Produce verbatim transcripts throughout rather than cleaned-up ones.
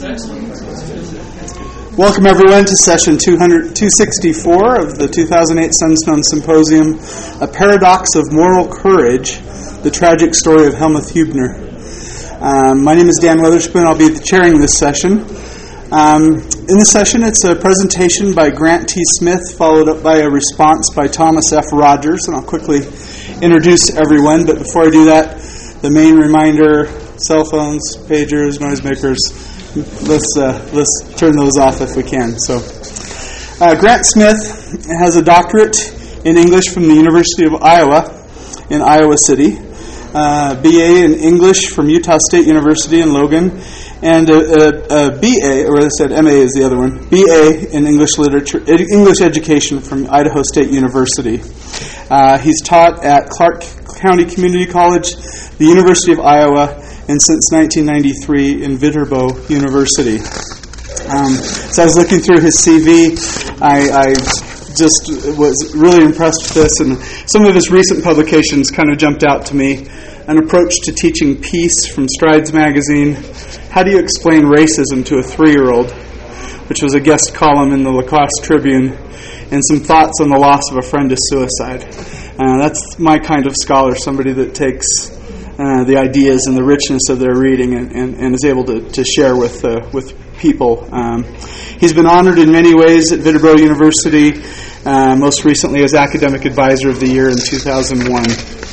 Welcome everyone to session two sixty-four of the two thousand eight Sunstone Symposium, A Paradox of Moral Courage, the Tragic Story of Helmuth Hübner. Um, my name is Dan Weatherspoon. I'll be chairing this session. Um, in this session, it's a presentation by Grant T. Smith, followed up by a response by Thomas F. Rogers, and I'll quickly introduce everyone. But before I do that, the main reminder: cell phones, pagers, noisemakers. Let's uh, let's turn those off if we can. So, uh, Grant Smith has a doctorate in English from the University of Iowa in Iowa City, uh, B A in English from Utah State University in Logan, and a, a, a B A, or I said M A is the other one, B A in English literature, English education from Idaho State University. Uh, he's taught at Clark County Community College, the University of Iowa, and since nineteen ninety-three in Viterbo University. Um, so I was looking through his C V. I, I just was really impressed with this, and some of his recent publications kind of jumped out to me. An Approach to Teaching Peace from Strides Magazine. How do you explain racism to a three-year-old? Which was a guest column in the La Crosse Tribune. And some thoughts on the loss of a friend to suicide. Uh, that's my kind of scholar, somebody that takes Uh, the ideas and the richness of their reading and, and, and is able to, to share with uh, with people. Um, he's been honored in many ways at Viterbo University, uh, most recently as Academic Advisor of the Year in two thousand one.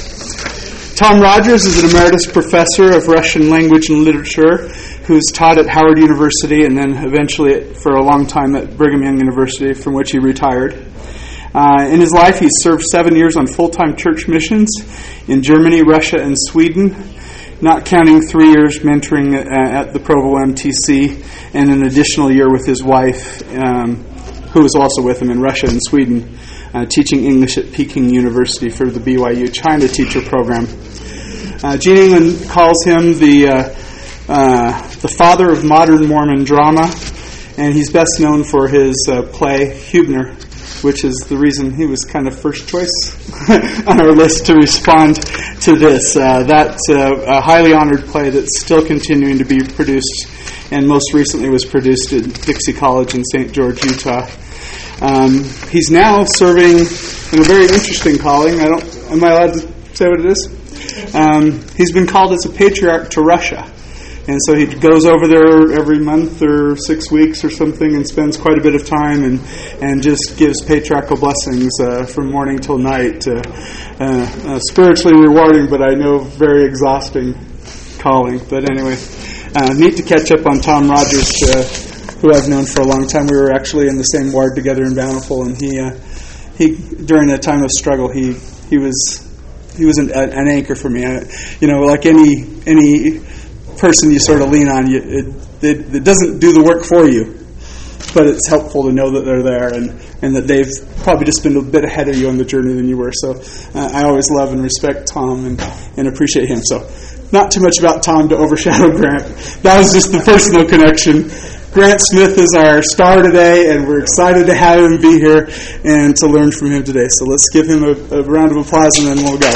Tom Rogers is an emeritus professor of Russian language and literature who's taught at Howard University and then eventually at, for a long time at Brigham Young University, from which he retired. Uh, in his life, he's served seven years on full-time church missions in Germany, Russia, and Sweden, not counting three years mentoring uh, at the Provo M T C, and an additional year with his wife, um, who was also with him in Russia and Sweden, uh, teaching English at Peking University for the B Y U China Teacher Program. Uh, Gene England calls him the uh, uh, the father of modern Mormon drama, and he's best known for his uh, play Hübner, which is the reason he was kind of first choice on our list to respond to this. Uh, that's uh, a highly honored play that's still continuing to be produced, and most recently was produced at Dixie College in Saint George, Utah. Um, he's now serving in a very interesting calling. I don't. Am I allowed to say what it is? Um, he's been called as a patriarch to Russia. And so he goes over there every month or six weeks or something and spends quite a bit of time and, and just gives patriarchal blessings uh, from morning till night. Uh, uh, uh, spiritually rewarding, but I know very exhausting calling. But anyway, uh, neat to catch up on Tom Rogers, uh, who I've known for a long time. We were actually in the same ward together in Bountiful, and he uh, he during a time of struggle he he was he was an, an anchor for me. I, you know, like any any. person you sort of lean on, you, it, it, it doesn't do the work for you, but it's helpful to know that they're there and, and that they've probably just been a bit ahead of you on the journey than you were. So uh, I always love and respect Tom and, and appreciate him. So not too much about Tom to overshadow Grant. That was just the personal connection. Grant Smith is our star today, and we're excited to have him be here and to learn from him today. So let's give him a, a round of applause and then we'll go.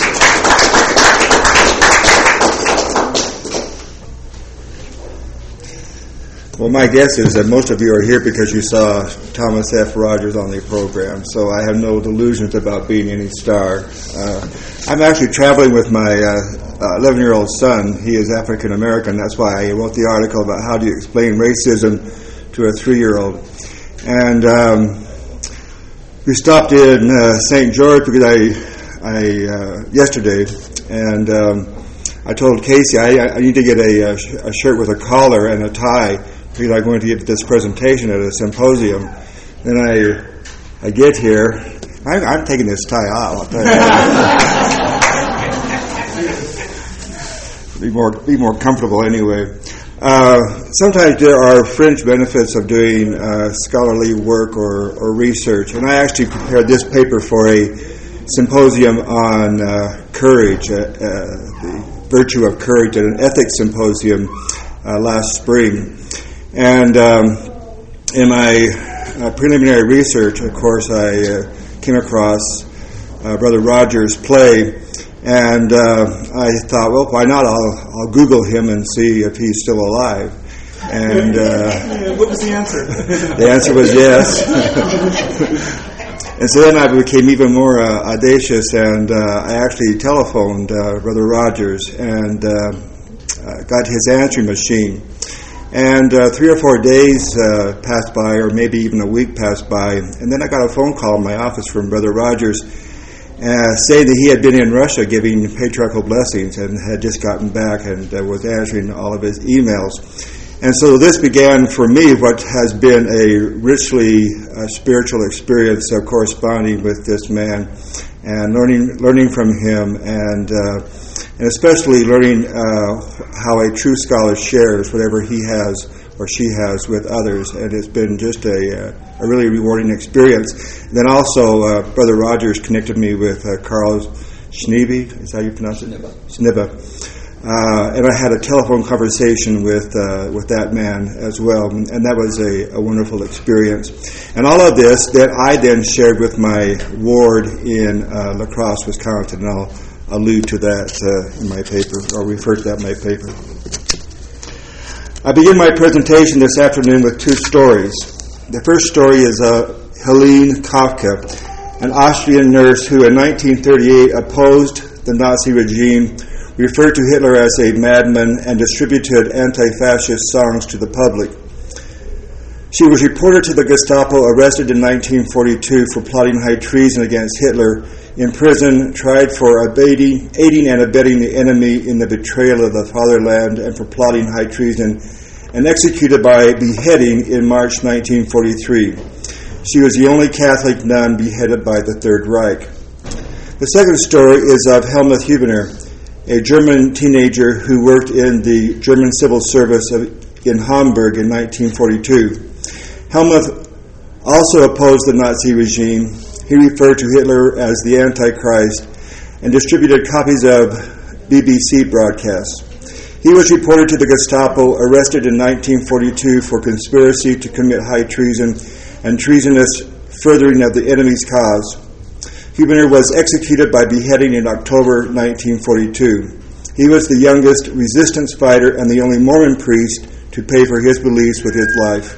Well, my guess is that most of you are here because you saw Thomas F. Rogers on the program, so I have no delusions about being any star. Uh, I'm actually traveling with my uh, eleven-year-old son. He is African American. That's why I wrote the article about how do you explain racism to a three-year-old. And um, we stopped in uh, Saint George because I, I uh, yesterday, and um, I told Casey I, I need to get a, a shirt with a collar and a tie, because I'm going to give this presentation at a symposium. Then I I get here. I, I'm taking this tie off. I'll tell you. be more be more comfortable anyway. Uh, sometimes there are fringe benefits of doing uh, scholarly work or, or research, and I actually prepared this paper for a symposium on uh, courage, uh, uh, the virtue of courage, at an ethics symposium uh, last spring. And um, in my uh, preliminary research, of course, I uh, came across uh, Brother Rogers' play, and uh, I thought, well, why not? I'll, I'll Google him and see if he's still alive. And uh, what was the answer? The answer was yes. And so then I became even more uh, audacious, and uh, I actually telephoned uh, Brother Rogers and uh, uh, got his answering machine. And uh, three or four days uh, passed by, or maybe even a week passed by, and then I got a phone call in my office from Brother Rogers uh, saying that he had been in Russia giving patriarchal blessings and had just gotten back and uh, was answering all of his emails. And so this began for me what has been a richly uh, spiritual experience of corresponding with this man and learning learning from him, and uh, and especially learning uh, how a true scholar shares whatever he has or she has with others. And it's been just a, a really rewarding experience. And then also uh, Brother Rogers connected me with uh, Carl Schneebe, is that how you pronounce it? Schneebe. Schneebe. Uh, and I had a telephone conversation with uh, with that man as well, and that was a, a wonderful experience. And all of this that I then shared with my ward in uh, La Crosse, Wisconsin, and I'll allude to that uh, in my paper, or refer to that in my paper. I begin my presentation this afternoon with two stories. The first story is uh, Helene Kafka, an Austrian nurse who in nineteen thirty-eight opposed the Nazi regime, referred to Hitler as a madman, and distributed anti-fascist songs to the public. She was reported to the Gestapo, arrested in nineteen forty-two for plotting high treason against Hitler, imprisoned, tried for aiding, aiding and abetting the enemy in the betrayal of the fatherland and for plotting high treason, and executed by beheading in March nineteen forty-three. She was the only Catholic nun beheaded by the Third Reich. The second story is of Helmuth Hubener, a German teenager who worked in the German civil service of, in Hamburg in nineteen forty-two. Helmuth also opposed the Nazi regime. He referred to Hitler as the Antichrist and distributed copies of B B C broadcasts. He was reported to the Gestapo, arrested in nineteen forty-two for conspiracy to commit high treason and treasonous furthering of the enemy's cause. Hubener was executed by beheading in October nineteen forty-two. He was the youngest resistance fighter and the only Mormon priest to pay for his beliefs with his life.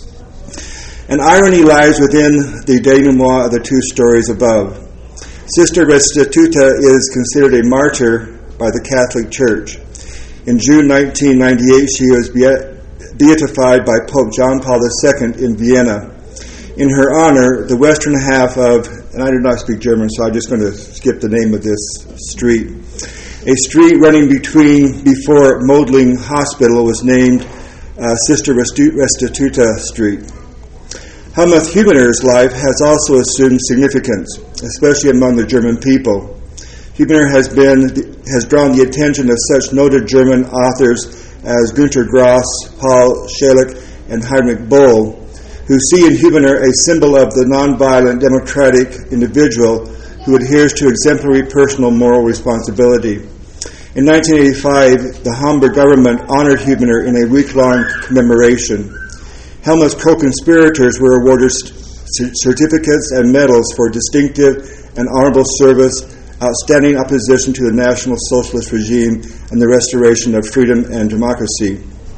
An irony lies within the denouement of the two stories above. Sister Restituta is considered a martyr by the Catholic Church. In June nineteen ninety-eight, she was beatified by Pope John Paul the Second in Vienna. In her honor, the western half of, and I do not speak German, so I'm just going to skip the name of this street. A street running between before Mödling Hospital was named uh, Sister Restituta Street. Helmuth Hubener's life has also assumed significance, especially among the German people. Hubener has been has drawn the attention of such noted German authors as Günter Grass, Paul Schelich, and Heinrich Boll, who see in Hubener a symbol of the nonviolent democratic individual who adheres to exemplary personal moral responsibility. In nineteen eighty-five, the Hamburg government honored Hubener in a week-long commemoration. Helmuth's co-conspirators were awarded c- certificates and medals for distinctive and honorable service, outstanding opposition to the National Socialist regime, and the restoration of freedom and democracy.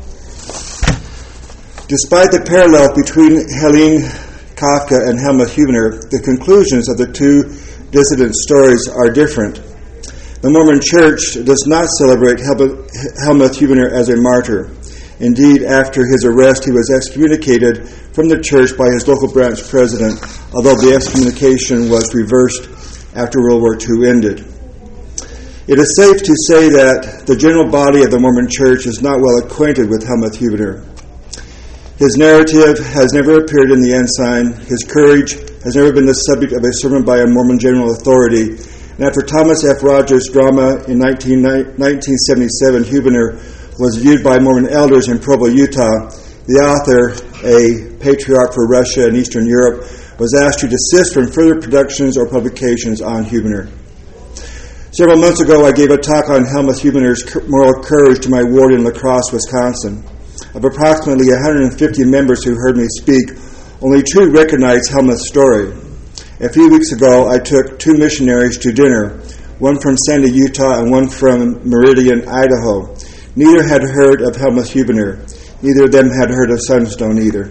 Despite the parallel between Helene Kafka and Helmuth Hubener, the conclusions of the two dissident stories are different. The Mormon Church does not celebrate Helmuth Hubener as a martyr. Indeed, after his arrest, he was excommunicated from the church by his local branch president, although the excommunication was reversed after World War Two ended. It is safe to say that the general body of the Mormon Church is not well acquainted with Helmuth Hubener. His narrative has never appeared in the Ensign. His courage has never been the subject of a sermon by a Mormon general authority. And after Thomas F. Rogers' drama in nineteen seventy-seven, Hubener was viewed by Mormon elders in Provo, Utah. The author, a patriarch for Russia and Eastern Europe, was asked to desist from further productions or publications on Hubener. Several months ago, I gave a talk on Helmuth Hubener's moral courage to my ward in La Crosse, Wisconsin. Of approximately one hundred fifty members who heard me speak, only two recognized Helmuth's story. A few weeks ago, I took two missionaries to dinner, one from Sandy, Utah, and one from Meridian, Idaho. Neither had heard of Helmuth Hubener. Neither of them had heard of Sunstone either.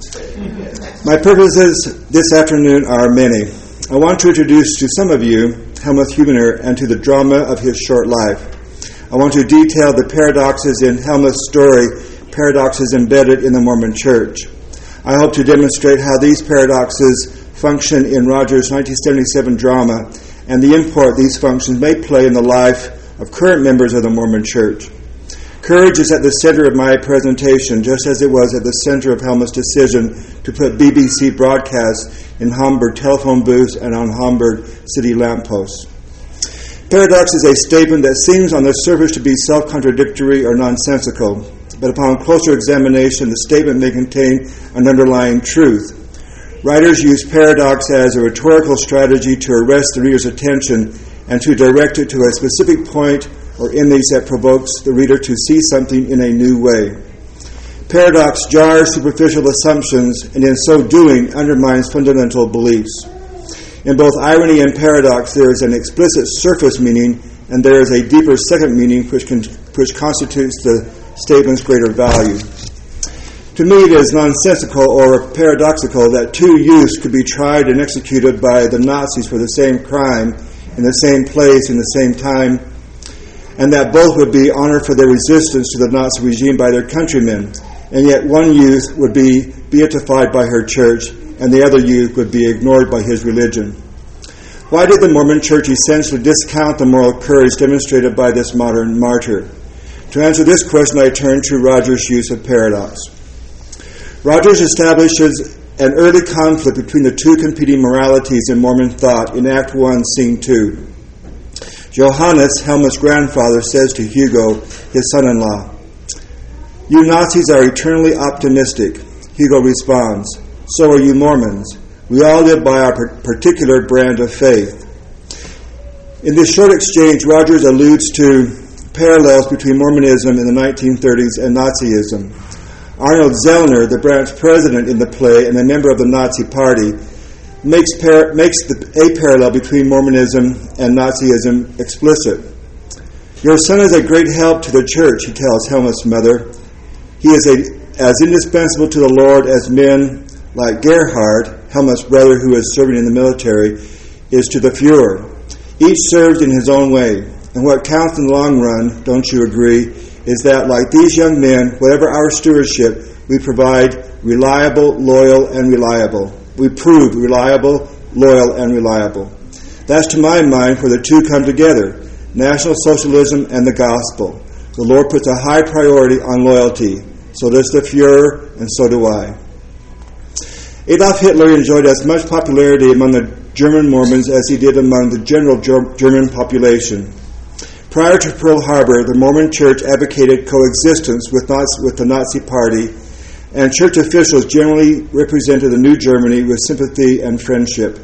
My purposes this afternoon are many. I want to introduce to some of you Helmuth Huebner and to the drama of his short life. I want to detail the paradoxes in Helmuth's story, paradoxes embedded in the Mormon Church. I hope to demonstrate how these paradoxes function in Rogers' nineteen seventy-seven drama and the import these functions may play in the life of current members of the Mormon Church. Courage is at the center of my presentation, just as it was at the center of Helmuth's decision to put B B C broadcasts in Hamburg telephone booths and on Hamburg city lampposts. Paradox is a statement that seems on the surface to be self-contradictory or nonsensical, but upon closer examination, the statement may contain an underlying truth. Writers use paradox as a rhetorical strategy to arrest the reader's attention and to direct it to a specific point or image that provokes the reader to see something in a new way. Paradox jars superficial assumptions and in so doing undermines fundamental beliefs. In both irony and paradox there is an explicit surface meaning and there is a deeper second meaning which, can, which constitutes the statement's greater value. To me it is nonsensical or paradoxical that two youths could be tried and executed by the Nazis for the same crime in the same place in the same time, and that both would be honored for their resistance to the Nazi regime by their countrymen, and yet one youth would be beatified by her church, and the other youth would be ignored by his religion. Why did the Mormon Church essentially discount the moral courage demonstrated by this modern martyr? To answer this question, I turn to Rogers' use of paradox. Rogers establishes an early conflict between the two competing moralities in Mormon thought in Act one, Scene two. Johannes, Helmuth's grandfather, says to Hugo, his son-in-law, "You Nazis are eternally optimistic." Hugo responds, "So are you Mormons. We all live by our particular brand of faith." In this short exchange, Rogers alludes to parallels between Mormonism in the nineteen thirties and Nazism. Arnold Zellner, the branch president in the play and a member of the Nazi Party, makes, par- makes the, a parallel between Mormonism and Nazism explicit. "Your son is a great help to the church," he tells Helmuth's mother. "He is a, as indispensable to the Lord as men like Gerhard," Helmuth's brother who is serving in the military, "is to the Fuhrer. Each served in his own way. And what counts in the long run, don't you agree, is that like these young men, whatever our stewardship, we provide reliable, loyal, and reliable. We prove reliable, loyal, and reliable. That's to my mind where the two come together, National Socialism and the gospel. The Lord puts a high priority on loyalty. So does the Fuhrer, and so do I." Adolf Hitler enjoyed as much popularity among the German Mormons as he did among the general German population. Prior to Pearl Harbor, the Mormon Church advocated coexistence with, Nazi, with the Nazi Party, and church officials generally represented the new Germany with sympathy and friendship.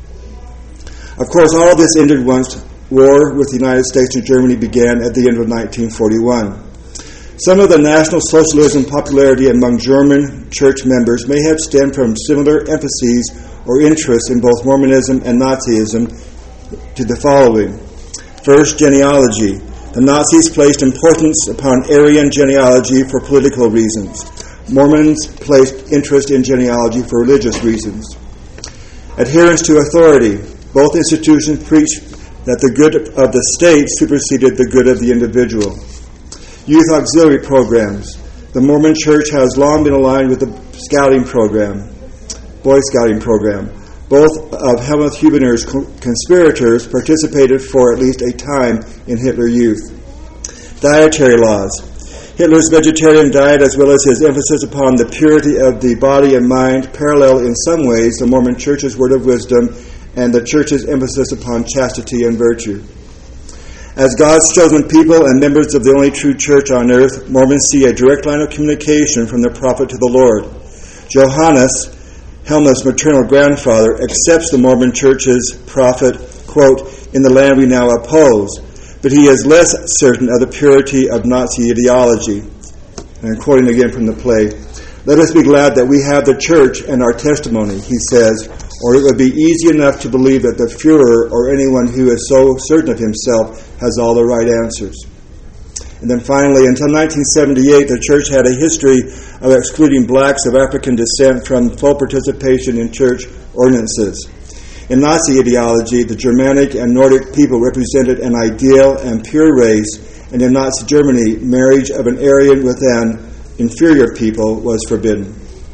Of course, all of this ended once war with the United States and Germany began at the end of nineteen forty-one. Some of the National Socialism popularity among German church members may have stemmed from similar emphases or interests in both Mormonism and Nazism to the following. First, genealogy. The Nazis placed importance upon Aryan genealogy for political reasons. Mormons placed interest in genealogy for religious reasons. Adherence to authority. Both institutions preached that the good of the state superseded the good of the individual. Youth auxiliary programs. The Mormon Church has long been aligned with the Scouting program, Boy Scouting program. Both of Helmuth Huebner's conspirators participated for at least a time in Hitler Youth. Dietary laws. Hitler's vegetarian diet, as well as his emphasis upon the purity of the body and mind, parallel in some ways the Mormon Church's word of wisdom and the Church's emphasis upon chastity and virtue. As God's chosen people and members of the only true church on earth, Mormons see a direct line of communication from the prophet to the Lord. Johannes, Helmuth's maternal grandfather, accepts the Mormon Church's prophet, quote, "in the land we now oppose," but he is less certain of the purity of Nazi ideology. And I'm quoting again from the play, "Let us be glad that we have the church and our testimony," he says, "or it would be easy enough to believe that the Fuhrer or anyone who is so certain of himself has all the right answers." And then finally, until nineteen seventy-eight, the church had a history of excluding blacks of African descent from full participation in church ordinances. In Nazi ideology, the Germanic and Nordic people represented an ideal and pure race, and in Nazi Germany, marriage of an Aryan with an inferior people was forbidden.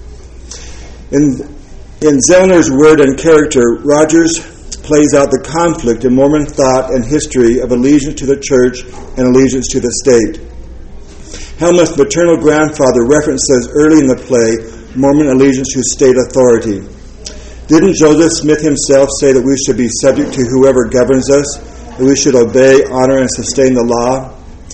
In, in Zellner's Word and Character, Rogers plays out the conflict in Mormon thought and history of allegiance to the church and allegiance to the state. Helmuth's maternal grandfather references early in the play Mormon allegiance to state authority. Didn't Joseph Smith himself say that we should be subject to whoever governs us, that we should obey, honor, and sustain the law?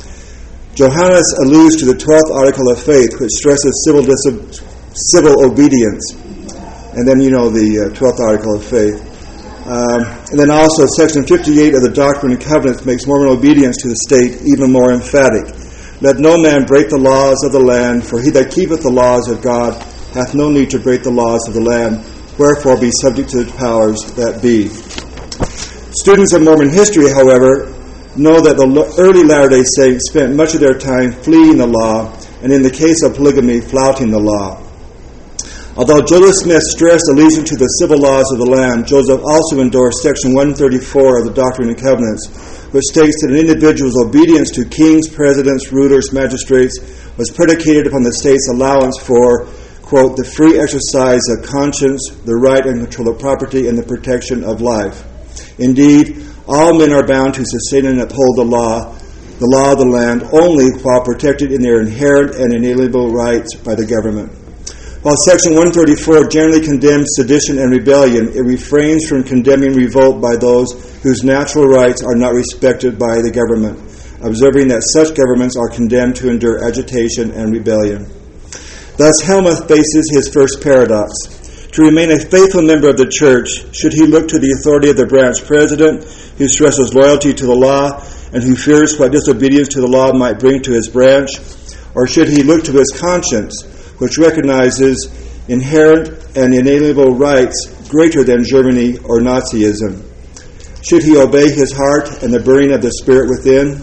Johannes alludes to the twelfth article of faith, which stresses civil, dis- civil obedience. And then, you know, the uh, twelfth article of faith. Um, and then also section fifty-eight of the Doctrine and Covenants makes Mormon obedience to the state even more emphatic. Let no man break the laws of the land, for he that keepeth the laws of God hath no need to break the laws of the land. Wherefore be subject to the powers that be. Students of Mormon history, however, know that the early Latter-day Saints spent much of their time fleeing the law, and in the case of polygamy, flouting the law. Although Joseph Smith stressed allegiance to the civil laws of the land, Joseph also endorsed Section one thirty-four of the Doctrine and Covenants, which states that an individual's obedience to kings, presidents, rulers, magistrates was predicated upon the state's allowance for, quote, the free exercise of conscience, the right and control of property, and the protection of life. Indeed, all men are bound to sustain and uphold the law, the law of the land, only while protected in their inherent and inalienable rights by the government. While Section one thirty-four generally condemns sedition and rebellion, it refrains from condemning revolt by those whose natural rights are not respected by the government, observing that such governments are condemned to endure agitation and rebellion. Thus, Helmuth faces his first paradox. To remain a faithful member of the church, should he look to the authority of the branch president, who stresses loyalty to the law and who fears what disobedience to the law might bring to his branch? Or should he look to his conscience, which recognizes inherent and inalienable rights greater than Germany or Nazism? Should he obey his heart and the burning of the Spirit within?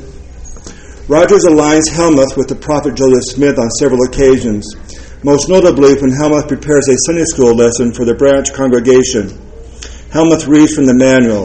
Rogers aligns Helmuth with the prophet Joseph Smith on several occasions, most notably when Helmuth prepares a Sunday school lesson for the branch congregation. Helmuth reads from the manual.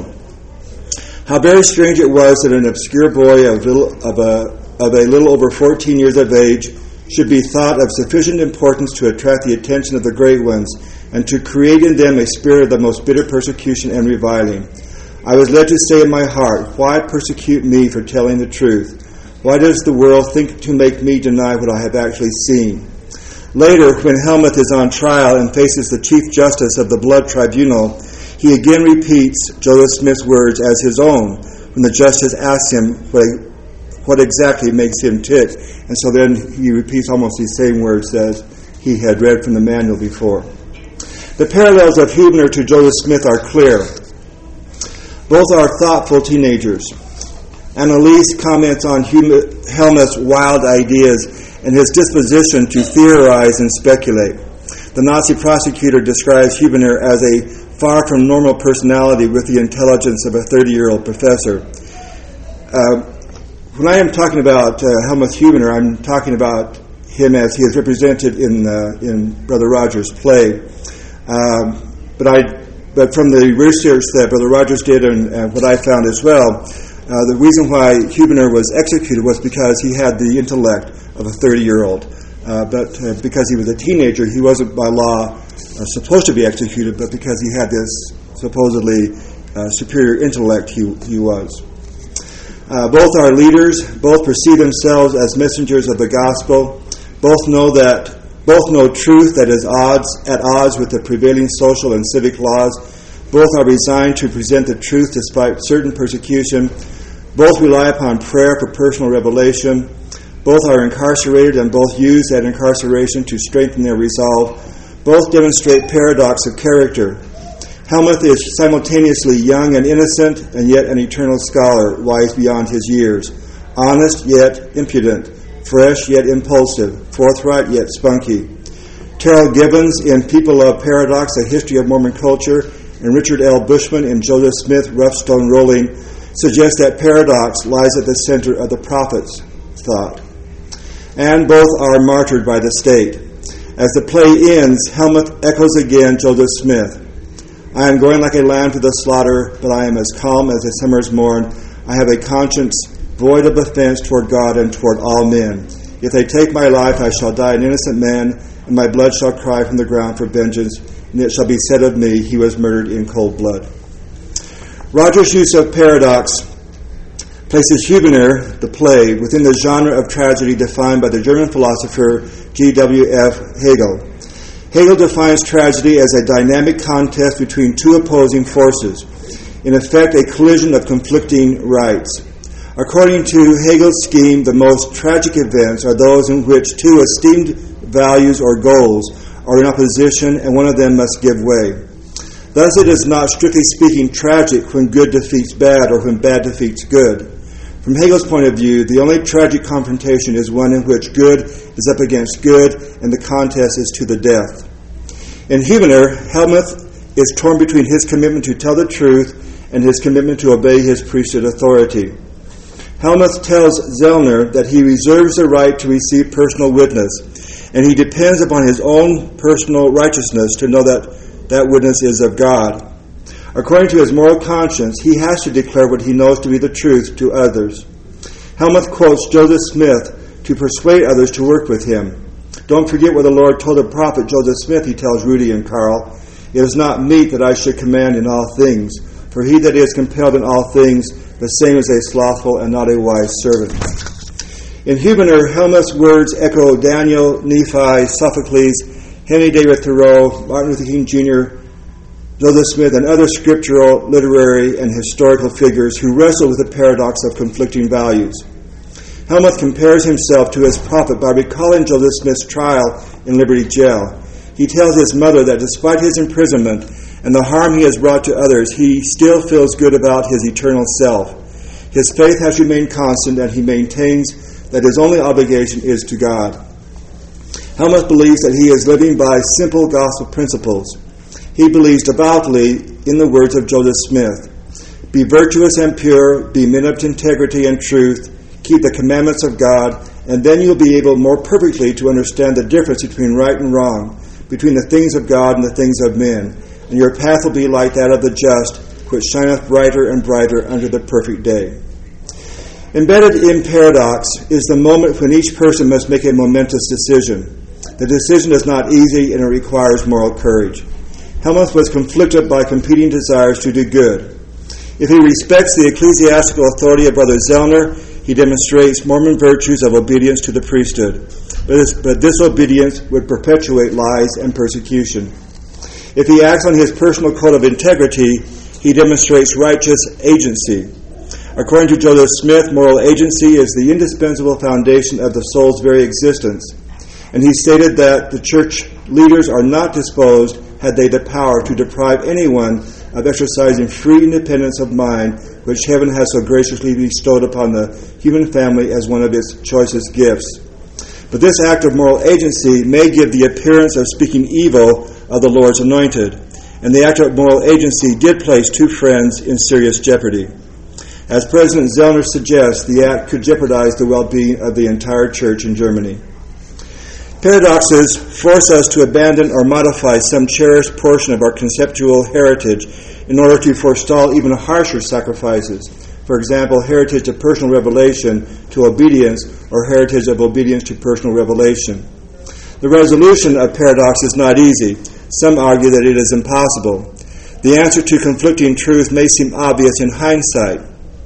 How very strange it was that an obscure boy of, little, of, a, of a little over fourteen years of age should be thought of sufficient importance to attract the attention of the great ones and to create in them a spirit of the most bitter persecution and reviling. I was led to say in my heart, why persecute me for telling the truth? Why does the world think to make me deny what I have actually seen? Later, when Helmuth is on trial and faces the Chief Justice of the Blood Tribunal, he again repeats Joseph Smith's words as his own when the justice asks him what, what exactly makes him tick. And so then he repeats almost these same words as he had read from the manual before. The parallels of Huebner to Joseph Smith are clear. Both are thoughtful teenagers. Annalise comments on Helmuth's wild ideas and his disposition to theorize and speculate. The Nazi prosecutor describes Huebner as a far from normal personality with the intelligence of a thirty-year-old professor. Uh, when I am talking about uh, Helmuth Huebner, I'm talking about him as he is represented in uh, in Brother Rogers' play. Um, but I, but from the research that Brother Rogers did and, and what I found as well, uh, the reason why Huebner was executed was because he had the intellect of a thirty-year-old. Uh, but uh, because he was a teenager, he wasn't by law uh, supposed to be executed, but because he had this supposedly uh, superior intellect, he, he was. Uh, both are leaders. Both perceive themselves as messengers of the gospel. Both know that both know truth that is odds at odds with the prevailing social and civic laws. Both are resigned to present the truth despite certain persecution. Both rely upon prayer for personal revelation. Both are incarcerated and both use that incarceration to strengthen their resolve. Both demonstrate paradox of character. Helmuth is simultaneously young and innocent, and yet an eternal scholar, wise beyond his years. Honest, yet impudent. Fresh, yet impulsive. Forthright, yet spunky. Terrell Gibbons in People of Paradox, A History of Mormon Culture, and Richard L. Bushman in Joseph Smith, Rough Stone Rolling, suggest that paradox lies at the center of the prophets. thought. And both are martyred by the state. As the play ends, Helmuth echoes again Joseph Smith. I am going like a lamb to the slaughter, but I am as calm as a summer's morn. I have a conscience void of offense toward God and toward all men. If they take my life, I shall die an innocent man, and my blood shall cry from the ground for vengeance, and it shall be said of me, he was murdered in cold blood. Roger's use of paradox places Hubener, the play, within the genre of tragedy defined by the German philosopher G W F Hegel. Hegel defines tragedy as a dynamic contest between two opposing forces, in effect a collision of conflicting rights. According to Hegel's scheme, the most tragic events are those in which two esteemed values or goals are in opposition and one of them must give way. Thus it is not, strictly speaking, tragic when good defeats bad or when bad defeats good. From Hegel's point of view, the only tragic confrontation is one in which good is up against good and the contest is to the death. In Hubener, Helmuth is torn between his commitment to tell the truth and his commitment to obey his priesthood authority. Helmuth tells Zellner that he reserves the right to receive personal witness, and he depends upon his own personal righteousness to know that that witness is of God. According to his moral conscience, he has to declare what he knows to be the truth to others. Helmuth quotes Joseph Smith to persuade others to work with him. Don't forget what the Lord told the prophet Joseph Smith, he tells Rudy and Carl. It is not meet that I should command in all things, for he that is compelled in all things, the same is a slothful and not a wise servant. In Hubener, Helmuth's words echo Daniel, Nephi, Sophocles, Henry David Thoreau, Martin Luther King Junior, Joseph Smith, and other scriptural, literary, and historical figures who wrestle with the paradox of conflicting values. Helmuth compares himself to his prophet by recalling Joseph Smith's trial in Liberty Jail. He tells his mother that despite his imprisonment and the harm he has brought to others, he still feels good about his eternal self. His faith has remained constant, and he maintains that his only obligation is to God. Helmuth believes that he is living by simple gospel principles. He believes devoutly in the words of Joseph Smith. Be virtuous and pure, be men of integrity and truth, keep the commandments of God, and then you'll be able more perfectly to understand the difference between right and wrong, between the things of God and the things of men. And your path will be like that of the just, which shineth brighter and brighter unto the perfect day. Embedded in paradox is the moment when each person must make a momentous decision. The decision is not easy and it requires moral courage. Helmuth was conflicted by competing desires to do good. If he respects the ecclesiastical authority of Brother Zellner, he demonstrates Mormon virtues of obedience to the priesthood. But this, but this obedience would perpetuate lies and persecution. If he acts on his personal code of integrity, he demonstrates righteous agency. According to Joseph Smith, moral agency is the indispensable foundation of the soul's very existence. And he stated that the church leaders are not disposed, had they the power, to deprive anyone of exercising free independence of mind, which heaven has so graciously bestowed upon the human family as one of its choicest gifts. But this act of moral agency may give the appearance of speaking evil of the Lord's anointed, and the act of moral agency did place two friends in serious jeopardy. As President Zellner suggests, the act could jeopardize the well-being of the entire church in Germany. Paradoxes force us to abandon or modify some cherished portion of our conceptual heritage in order to forestall even harsher sacrifices. For example, heritage of personal revelation to obedience, or heritage of obedience to personal revelation. The resolution of paradox is not easy. Some argue that it is impossible. The answer to conflicting truth may seem obvious in hindsight.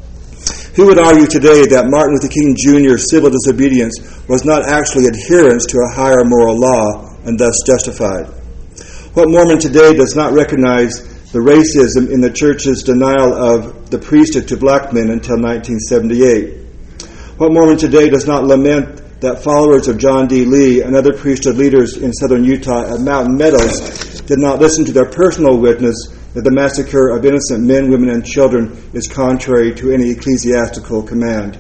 Who would argue today that Martin Luther King Junior's civil disobedience was not actually adherence to a higher moral law and thus justified? What Mormon today does not recognize the racism in the church's denial of the priesthood to black men until nineteen seventy-eight? What Mormon today does not lament that followers of John D. Lee and other priesthood leaders in southern Utah at Mountain Meadows did not listen to their personal witness that the massacre of innocent men, women, and children is contrary to any ecclesiastical command?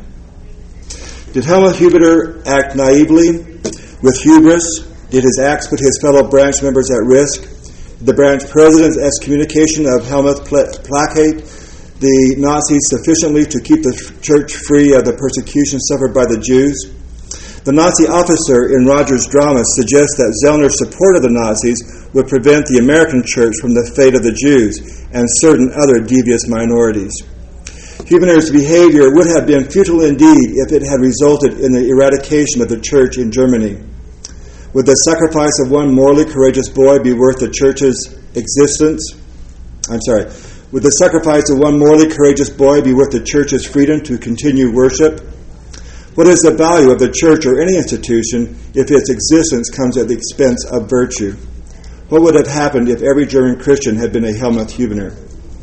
Did Helmuth Hubener act naively, with hubris? Did his acts put his fellow branch members at risk? Did the branch president's excommunication of Helmuth placate the Nazis sufficiently to keep the church free of the persecution suffered by the Jews? The Nazi officer in Rogers' drama suggests that Zellner's support of the Nazis would prevent the American church from the fate of the Jews and certain other devious minorities. Huebner's behavior would have been futile indeed if it had resulted in the eradication of the church in Germany. Would the sacrifice of one morally courageous boy be worth the church's existence? I'm sorry. Would the sacrifice of one morally courageous boy be worth the church's freedom to continue worship? What is the value of the church or any institution if its existence comes at the expense of virtue? What would have happened if every German Christian had been a Helmuth Huebner?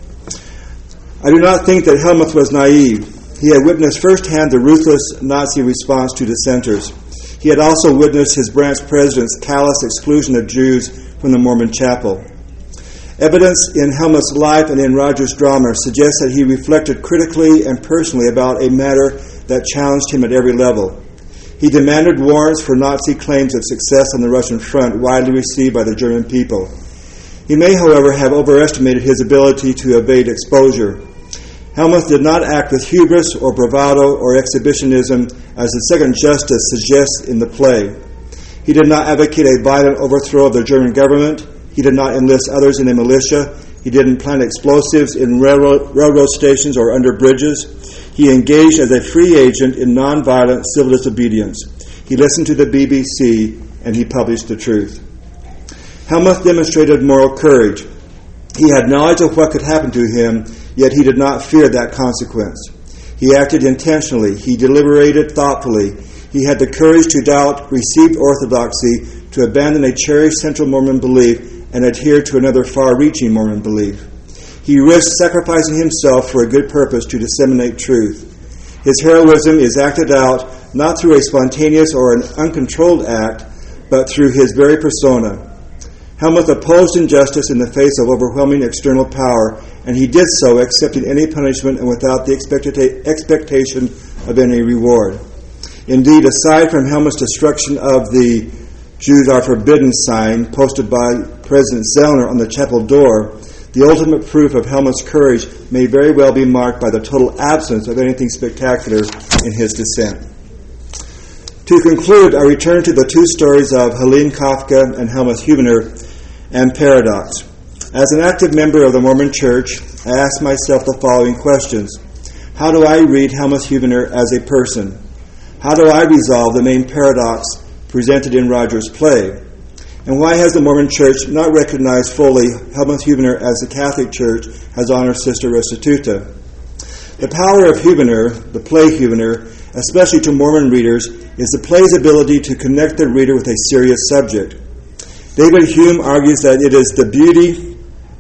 I do not think that Helmuth was naive. He had witnessed firsthand the ruthless Nazi response to dissenters. He had also witnessed his branch president's callous exclusion of Jews from the Mormon chapel. Evidence in Helmuth's life and in Rogers' drama suggests that he reflected critically and personally about a matter that challenged him at every level. He demanded warrants for Nazi claims of success on the Russian front, widely received by the German people. He may, however, have overestimated his ability to evade exposure. Helmuth did not act with hubris or bravado or exhibitionism, as the Second Justice suggests in the play. He did not advocate a violent overthrow of the German government. He did not enlist others in a militia. He didn't plant explosives in railroad, railroad stations or under bridges. He engaged as a free agent in nonviolent civil disobedience. He listened to the B B C, and he published the truth. Helmuth demonstrated moral courage. He had knowledge of what could happen to him, yet he did not fear that consequence. He acted intentionally. He deliberated thoughtfully. He had the courage to doubt received orthodoxy, to abandon a cherished Central Mormon belief, and adhere to another far-reaching Mormon belief. He risked sacrificing himself for a good purpose to disseminate truth. His heroism is acted out not through a spontaneous or an uncontrolled act, but through his very persona. Helmuth opposed injustice in the face of overwhelming external power, and he did so accepting any punishment and without the expecta- expectation of any reward. Indeed, aside from Helmuth's destruction of the Jews are forbidden sign posted by President Zellner on the chapel door, the ultimate proof of Helmuth's courage may very well be marked by the total absence of anything spectacular in his dissent. To conclude, I return to the two stories of Helene Kafka and Helmuth Huebner and Paradox. As an active member of the Mormon Church, I ask myself the following questions. How do I read Helmuth Huebner as a person? How do I resolve the main paradox presented in Rogers' play? And why has the Mormon Church not recognized fully Helmuth Huebner as the Catholic Church has honored Sister Restituta? The power of Huebner, the play Huebner, especially to Mormon readers, is the play's ability to connect the reader with a serious subject. David Hume argues that it is the beauty,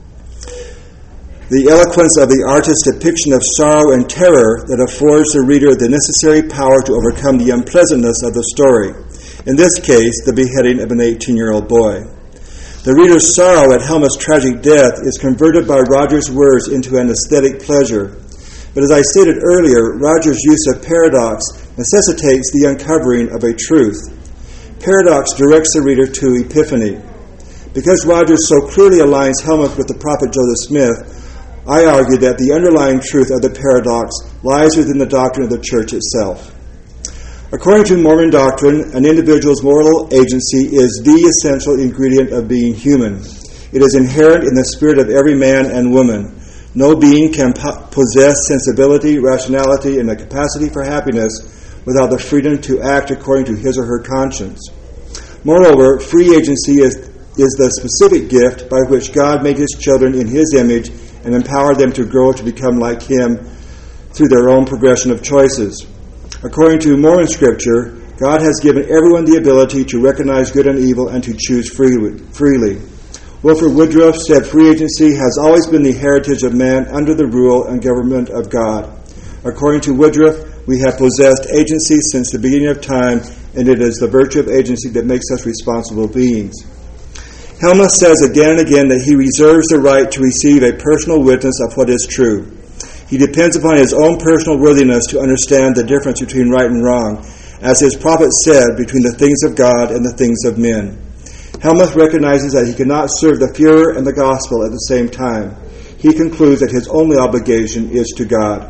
the eloquence of the artist's depiction of sorrow and terror that affords the reader the necessary power to overcome the unpleasantness of the story. In this case, the beheading of an eighteen-year-old boy. The reader's sorrow at Helmuth's tragic death is converted by Rogers' words into an aesthetic pleasure. But as I stated earlier, Rogers' use of paradox necessitates the uncovering of a truth. Paradox directs the reader to epiphany. Because Rogers so clearly aligns Helmuth with the prophet Joseph Smith, I argue that the underlying truth of the paradox lies within the doctrine of the Church itself. According to Mormon doctrine, an individual's moral agency is the essential ingredient of being human. It is inherent in the spirit of every man and woman. No being can po- possess sensibility, rationality, and the capacity for happiness without the freedom to act according to his or her conscience. Moreover, free agency is, is the specific gift by which God made his children in his image and empowered them to grow to become like him through their own progression of choices. According to Mormon scripture, God has given everyone the ability to recognize good and evil and to choose freely. Wilford Woodruff said free agency has always been the heritage of man under the rule and government of God. According to Woodruff, we have possessed agency since the beginning of time, and it is the virtue of agency that makes us responsible beings. Helmuth says again and again that he reserves the right to receive a personal witness of what is true. He depends upon his own personal worthiness to understand the difference between right and wrong, as his prophet said, between the things of God and the things of men. Helmuth recognizes that he cannot serve the Führer and the gospel at the same time. he concludes that his only obligation is to God.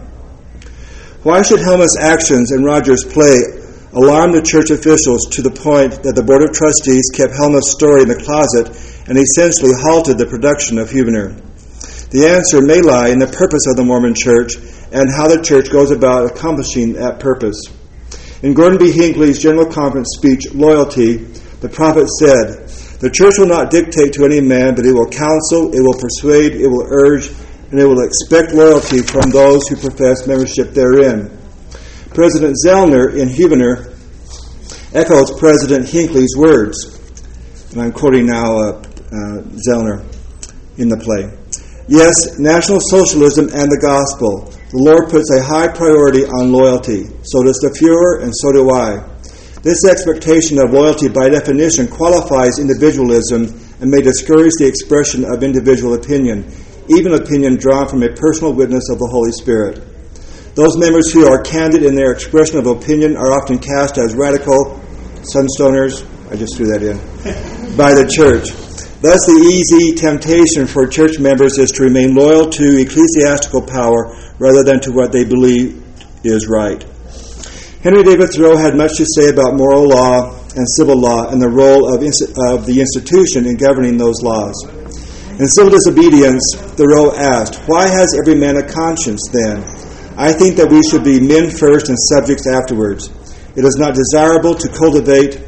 Why should Helmuth's actions and Rogers' play alarm the church officials to the point that the Board of Trustees kept Helmuth's story in the closet and essentially halted the production of Huebner? The answer may lie in the purpose of the Mormon Church and how the church goes about accomplishing that purpose. In Gordon B. Hinckley's General Conference speech, Loyalty, the prophet said, "The church will not dictate to any man, but it will counsel, it will persuade, it will urge, and it will expect loyalty from those who profess membership therein." President Zellner in Huebner echoes President Hinckley's words, and I'm quoting now uh, uh, Zellner in the play. "Yes, National Socialism and the gospel. The Lord puts a high priority on loyalty. So does the Fuhrer, and so do I. This expectation of loyalty by definition qualifies individualism and may discourage the expression of individual opinion, even opinion drawn from a personal witness of the Holy Spirit. Those members who are candid in their expression of opinion are often cast as radical Sunstoners, I just threw that in, by the church. Thus, the easy temptation for church members is to remain loyal to ecclesiastical power rather than to what they believe is right. Henry David Thoreau had much to say about moral law and civil law and the role of, inst- of the institution in governing those laws. In Civil Disobedience, Thoreau asked, "Why has every man a conscience then? I think that we should be men first and subjects afterwards. It is not desirable to cultivate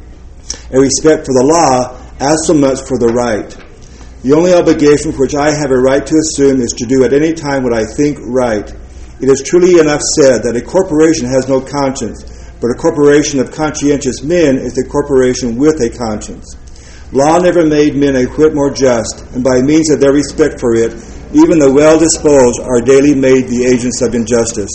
a respect for the law as so much for the right. The only obligation for which I have a right to assume is to do at any time what I think right. It is truly enough said that a corporation has no conscience, but a corporation of conscientious men is a corporation with a conscience. Law never made men a whit more just, and by means of their respect for it, even the well-disposed are daily made the agents of injustice."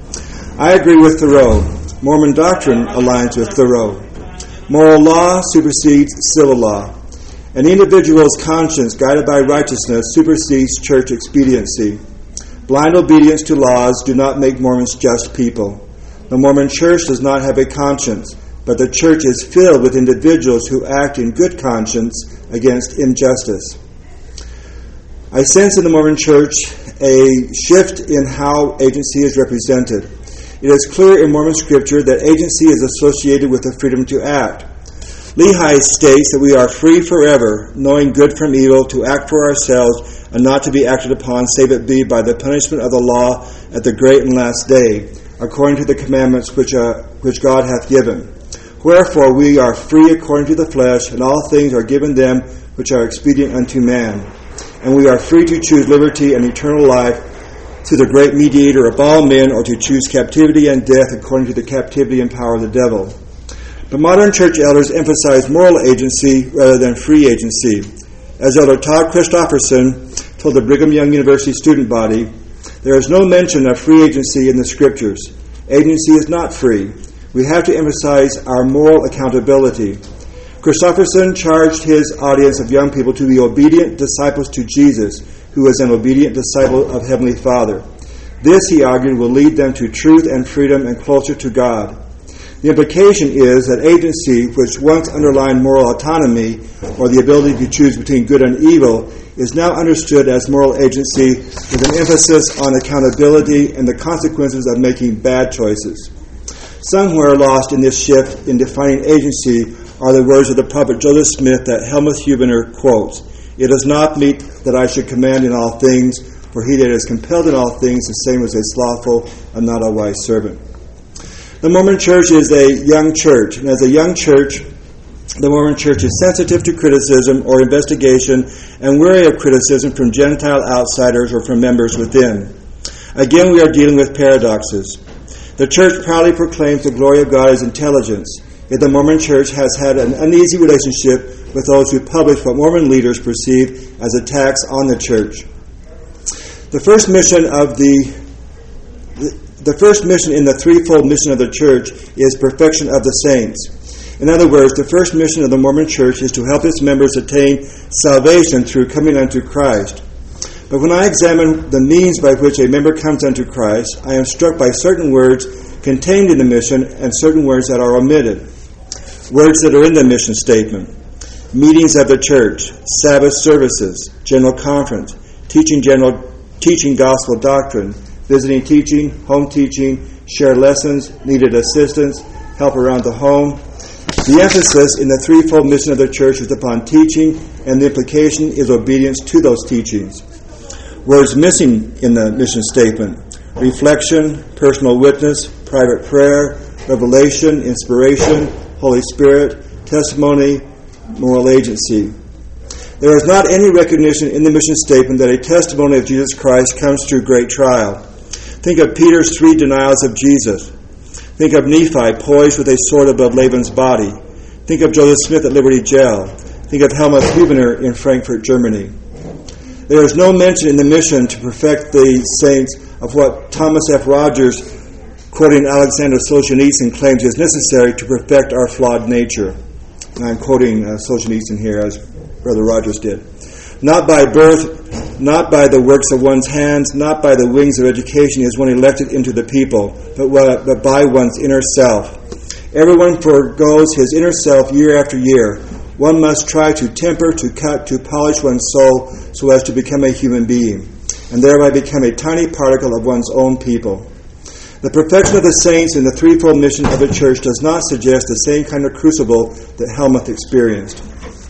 I agree with Thoreau. Mormon doctrine aligns with Thoreau. Moral law supersedes civil law. An individual's conscience guided by righteousness supersedes church expediency. Blind obedience to laws do not make Mormons just people. The Mormon Church does not have a conscience, but the church is filled with individuals who act in good conscience against injustice. I sense in the Mormon Church a shift in how agency is represented. It is clear in Mormon scripture that agency is associated with the freedom to act. Lehi states that we are free forever, knowing good from evil, to act for ourselves and not to be acted upon, save it be by the punishment of the law at the great and last day, according to the commandments which, uh, which God hath given. Wherefore we are free according to the flesh, and all things are given them which are expedient unto man. And we are free to choose liberty and eternal life through the great mediator of all men, or to choose captivity and death according to the captivity and power of the devil. But modern church elders emphasize moral agency rather than free agency. As Elder Todd Christofferson told the Brigham Young University student body, there is no mention of free agency in the scriptures. Agency is not free. We have to emphasize our moral accountability. Christofferson charged his audience of young people to be obedient disciples to Jesus, who is an obedient disciple of Heavenly Father. This, he argued, will lead them to truth and freedom and closer to God. The implication is that agency, which once underlined moral autonomy, or the ability to choose between good and evil, is now understood as moral agency with an emphasis on accountability and the consequences of making bad choices. Somewhere lost in this shift in defining agency are the words of the prophet Joseph Smith that Helmuth Huebner quotes. "It is not meet that I should command in all things, for he that is compelled in all things, the same as a slothful and not a wise servant." The Mormon Church is a young church, and as a young church, the Mormon Church is sensitive to criticism or investigation and wary of criticism from Gentile outsiders or from members within. Again, we are dealing with paradoxes. The church proudly proclaims the glory of God as intelligence, yet the Mormon Church has had an uneasy relationship with those who publish what Mormon leaders perceive as attacks on the church. The first mission of the The first mission in the threefold mission of the church is perfection of the saints. In other words, the first mission of the Mormon Church is to help its members attain salvation through coming unto Christ. But when I examine the means by which a member comes unto Christ, I am struck by certain words contained in the mission and certain words that are omitted. Words that are in the mission statement: meetings of the church, Sabbath services, general conference, teaching general, teaching gospel doctrine, visiting teaching, home teaching, share lessons, needed assistance, help around the home. The emphasis in the threefold mission of the church is upon teaching, and the implication is obedience to those teachings. Words missing in the mission statement: reflection, personal witness, private prayer, revelation, inspiration, Holy Spirit, testimony, moral agency. There is not any recognition in the mission statement that a testimony of Jesus Christ comes through great trial. Think of Peter's three denials of Jesus. Think of Nephi poised with a sword above Laban's body. Think of Joseph Smith at Liberty Jail. Think of Helmut Hubener in Frankfurt, Germany. There is no mention in the mission to perfect the saints of what Thomas F. Rogers, quoting Alexander Solzhenitsyn, claims is necessary to perfect our flawed nature. And I'm quoting uh, Solzhenitsyn here, as Brother Rogers did. Not by birth, not by the works of one's hands, not by the wings of education is one elected into the people, but, but by one's inner self. Everyone forgoes his inner self year after year. One must try to temper, to cut, to polish one's soul so as to become a human being, and thereby become a tiny particle of one's own people. The perfection of the saints in the threefold mission of the church does not suggest the same kind of crucible that Helmuth experienced.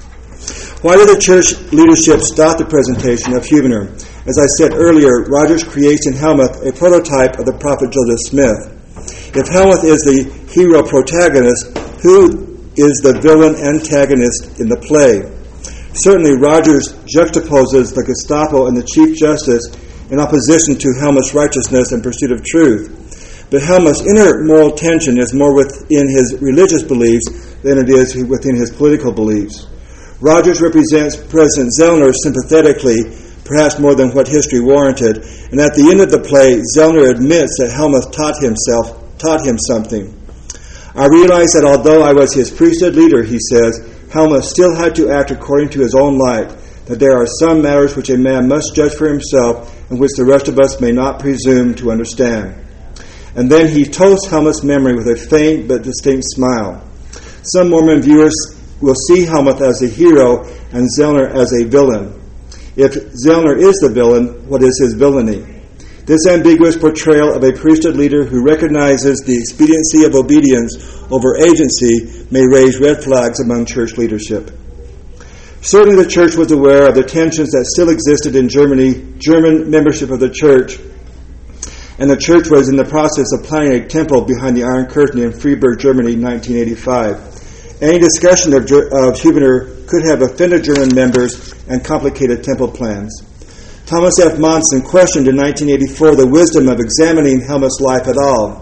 Why did the church leadership stop the presentation of Hubener? As I said earlier, Rogers creates in Helmuth a prototype of the prophet Joseph Smith. If Helmuth is the hero protagonist, who is the villain antagonist in the play? Certainly, Rogers juxtaposes the Gestapo and the Chief Justice in opposition to Helmuth's righteousness and pursuit of truth. But Helmuth's inner moral tension is more within his religious beliefs than it is within his political beliefs. Rogers represents President Zellner sympathetically, perhaps more than what history warranted, and at the end of the play, Zellner admits that Helmuth taught himself, taught him something. I realize that although I was his priesthood leader, he says, Helmuth still had to act according to his own light, that there are some matters which a man must judge for himself and which the rest of us may not presume to understand. And then he toasts Helmuth's memory with a faint but distinct smile. Some Mormon viewers will see Helmuth as a hero and Zellner as a villain. If Zellner is the villain, what is his villainy? This ambiguous portrayal of a priesthood leader who recognizes the expediency of obedience over agency may raise red flags among church leadership. Certainly the church was aware of the tensions that still existed in Germany, German membership of the church, and the church was in the process of planning a temple behind the Iron Curtain in Freiburg, Germany, nineteen eighty-five. Any discussion of, of Hubener could have offended German members and complicated temple plans. Thomas F. Monson questioned in nineteen eighty-four the wisdom of examining Helmuth's life at all.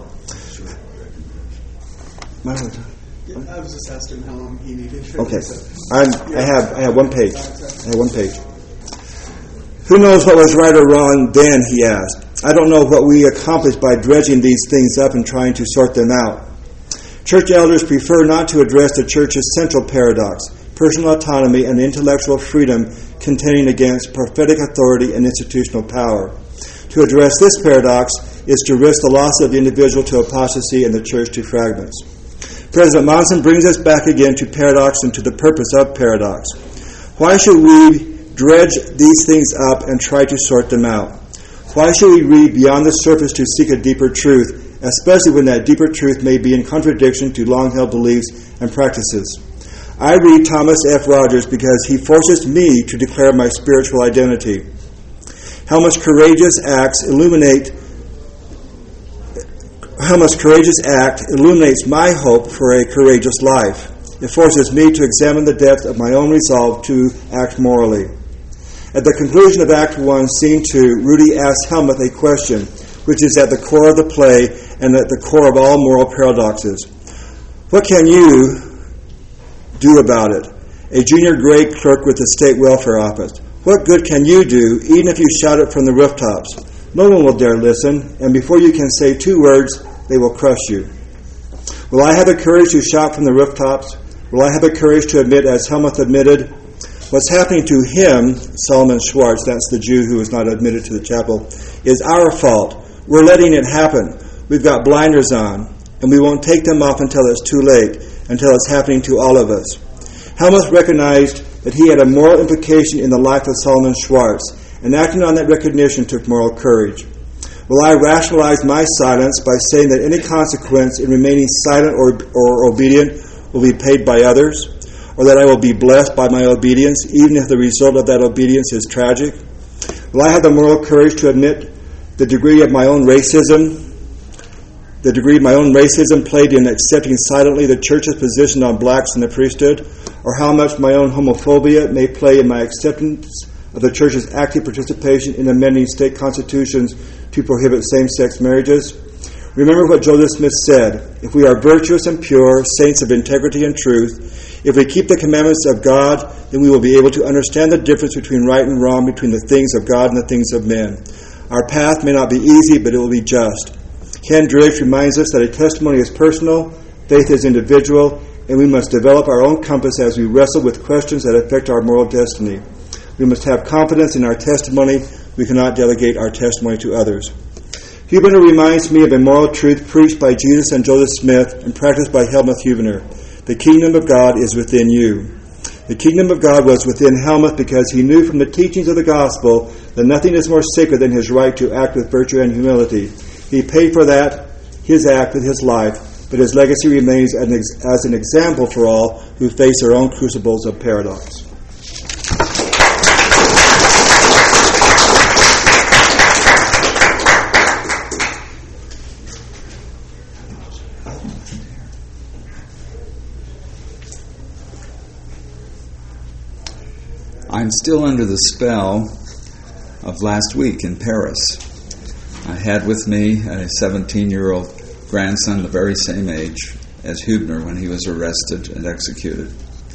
I was just asking how long he needed. Okay, I'm, I have I have one page. I have one page. Who knows what was right or wrong then, he asked. I don't know what we accomplished by dredging these things up and trying to sort them out. Church elders prefer not to address the church's central paradox, personal autonomy and intellectual freedom contending against prophetic authority and institutional power. To address this paradox is to risk the loss of the individual to apostasy and the church to fragments. President Monson brings us back again to paradox and to the purpose of paradox. Why should we dredge these things up and try to sort them out? Why should we read beyond the surface to seek a deeper truth, especially when that deeper truth may be in contradiction to long-held beliefs and practices? I read Thomas F. Rogers because he forces me to declare my spiritual identity. Helmuth's courageous acts illuminate Helmuth's courageous act illuminates my hope for a courageous life. It forces me to examine the depth of my own resolve to act morally. At the conclusion of Act one, Scene two, Rudy asks Helmuth a question, which is at the core of the play and at the core of all moral paradoxes. What can you do about it? A junior grade clerk with the state welfare office. What good can you do, even if you shout it from the rooftops? No one will dare listen, and before you can say two words, they will crush you. Will I have the courage to shout from the rooftops? Will I have the courage to admit, as Helmuth admitted, what's happening to him, Solomon Schwartz, that's the Jew who was not admitted to the chapel, is our fault. We're letting it happen. We've got blinders on, and we won't take them off until it's too late, until it's happening to all of us. Helmuth recognized that he had a moral implication in the life of Solomon Schwartz, and acting on that recognition took moral courage. Will I rationalize my silence by saying that any consequence in remaining silent or, or obedient will be paid by others, or that I will be blessed by my obedience, even if the result of that obedience is tragic? Will I have the moral courage to admit the degree of my own racism, the degree my own racism played in accepting silently the church's position on blacks in the priesthood, or how much my own homophobia may play in my acceptance of the church's active participation in amending state constitutions to prohibit same-sex marriages? Remember what Joseph Smith said: if we are virtuous and pure, saints of integrity and truth, if we keep the commandments of God, then we will be able to understand the difference between right and wrong, between the things of God and the things of men. Our path may not be easy, but it will be just. Ken Driggs reminds us that a testimony is personal, faith is individual, and we must develop our own compass as we wrestle with questions that affect our moral destiny. We must have confidence in our testimony. We cannot delegate our testimony to others. Huebner reminds me of a moral truth preached by Jesus and Joseph Smith and practiced by Helmuth Huebner. The kingdom of God is within you. The kingdom of God was within Helmuth because he knew from the teachings of the gospel that nothing is more sacred than his right to act with virtue and humility. He paid for that, his act, with his life, but his legacy remains as an example for all who face their own crucibles of paradox. I'm still under the spell of last week in Paris. I had with me a seventeen-year-old grandson, the very same age as Huebner when he was arrested and executed.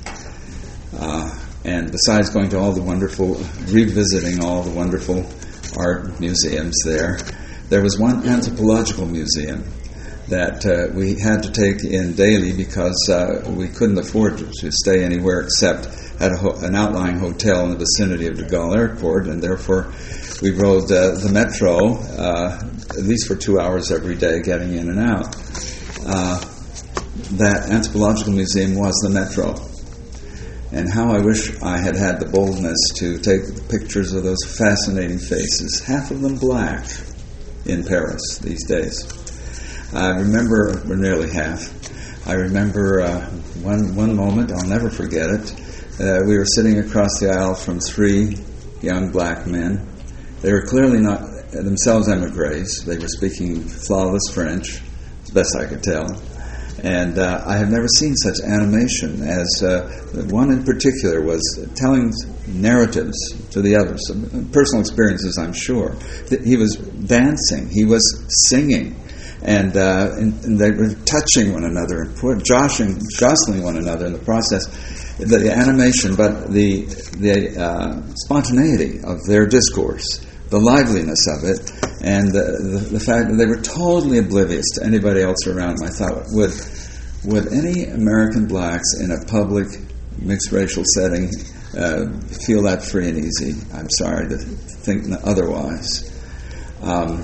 Uh, and besides going to all the wonderful, revisiting all the wonderful art museums there, there was one anthropological museum that uh, we had to take in daily because uh, we couldn't afford to stay anywhere except at a ho- an outlying hotel in the vicinity of de Gaulle Airport, and therefore we rode uh, the metro uh, at least for two hours every day, getting in and out. Uh, that anthropological museum was the metro. And how I wish I had had the boldness to take the pictures of those fascinating faces, half of them black, in Paris these days. I remember, or nearly half, I remember uh, one one moment, I'll never forget it. Uh, we were sitting across the aisle from three young black men. They were clearly not themselves emigres. They were speaking flawless French, as best I could tell. And uh, I have never seen such animation as uh, one in particular was telling narratives to the others, personal experiences, I'm sure. He was dancing, he was singing, and, uh, and, and they were touching one another, and joshing, jostling one another in the process. The animation, but the the uh, spontaneity of their discourse, the liveliness of it, and the, the, the fact that they were totally oblivious to anybody else around them. I thought, would would any American blacks in a public mixed racial setting uh, feel that free and easy? I'm sorry to think otherwise. Um,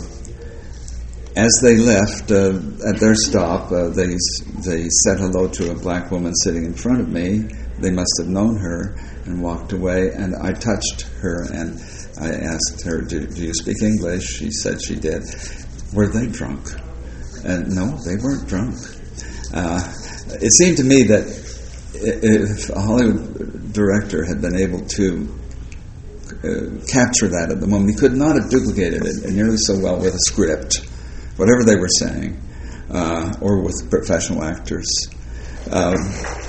as they left uh, at their stop, uh, they they said hello to a black woman sitting in front of me. They must have known her and walked away, and I touched her and I asked her, do, do you speak English? She said she did. Were they drunk? And no, they weren't drunk. Uh, it seemed to me that if a Hollywood director had been able to uh, capture that at the moment, he could not have duplicated it nearly so well with a script, whatever they were saying, uh, or with professional actors. Um,